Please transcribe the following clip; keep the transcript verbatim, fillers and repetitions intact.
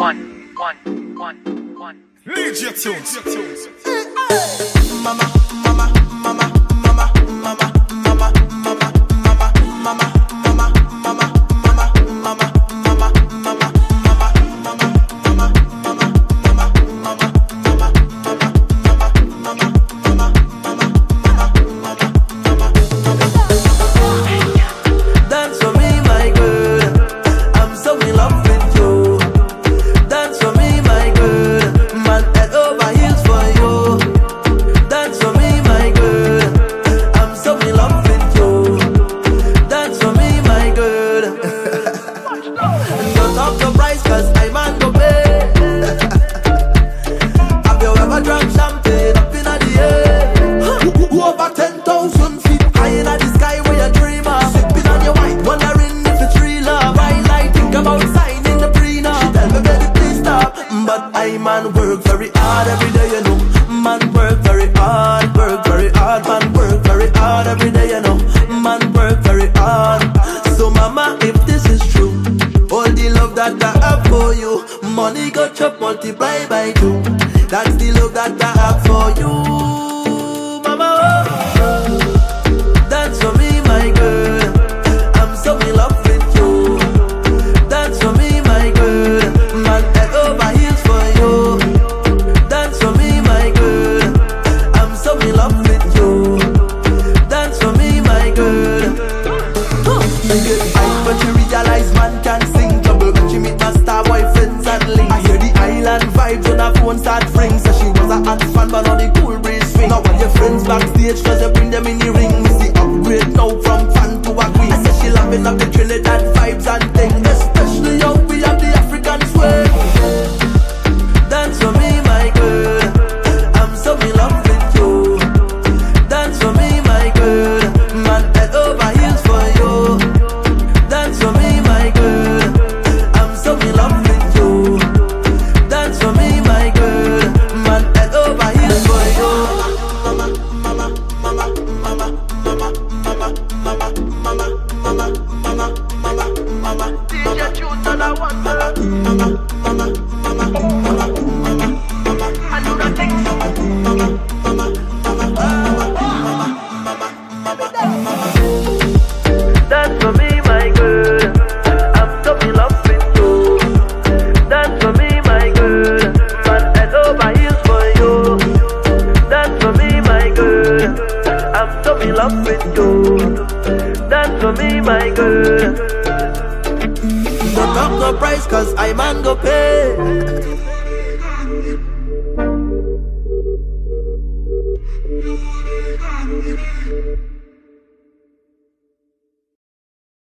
one, one, one, one. Lead your tunes. Mama, mama, mama, mama, mama, mama, mama, mama, mama. Man work very hard every day, you know. Man work very hard, work very hard. Man work very hard every day, you know. Man work very hard. So mama, if this is true, all the love that I have for you, money got chop multiply by two. That's the love that I have for you, mama. Dance for me, my girl. I'm so in love with you. Dance for me, my girl. Man head over heels for you. Dance for me, my girl. I'm so in love with you. Dance for me, my girl. Huh. You get hype when you realize man can sing. Trouble when she meet my star boyfriends and links. I hear the island vibes when her phone start ring. So she was a hot fan but on the cool breeze swing. Now all your friends backstage cause you bring them in the ring. We see upgrade now from fan to a queen. I say she loving up the Trinidad vibes and things. Especially how we have the African swing. Dance for me, my girl. I'm so in love with you. Dance for me, my girl. Man head over heels for you. Dance for me, my girl. I'm so in love with you. Dance for me, my girl. Man head over heels for you. Mama, mama, mama, mama, mama, mama, mama, mama, mama, mama, mama, mama. D J Tune and I want mama, mama, mama, mama, mama, mama, mama. I do the things. Mama, mama, mama, mama, mama, mama, mama, mama. Dance for me, my girl. I'm so in love with you. Dance for me, my girl. Man head over heels for you. Dance for me, my girl. I'm so in love with you. Dance for me, my girl. Don't talk no price cause I man go pay.